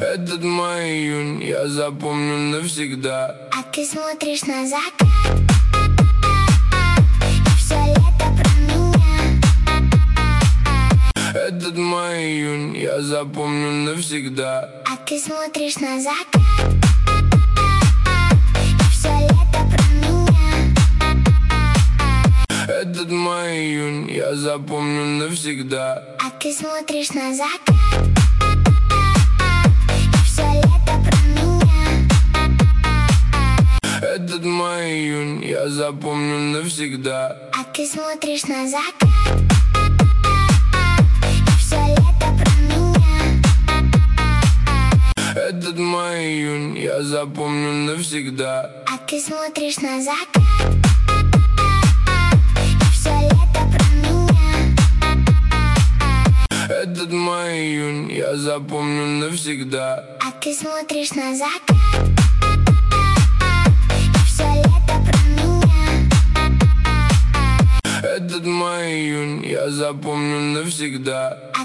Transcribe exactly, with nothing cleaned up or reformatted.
Этот май, июнь я запомню навсегда. А ты смотришь на закат, и все лето про меня. Этот май, июнь я запомню навсегда. А ты смотришь на закат, и все лето про меня. Этот май, июнь я запомню навсегда. А ты смотришь на закат, и все лето про меня. Этот май, июнь я запомню навсегда. А ты смотришь на закат, и все лето про меня. Этот май, июнь я запомню навсегда. А ты смотришь на закат, и все лето про меня. Этот май, июнь я запомню навсегда. А ты смотришь на закат, и все лето про меня. Этот май, июнь я запомню навсегда.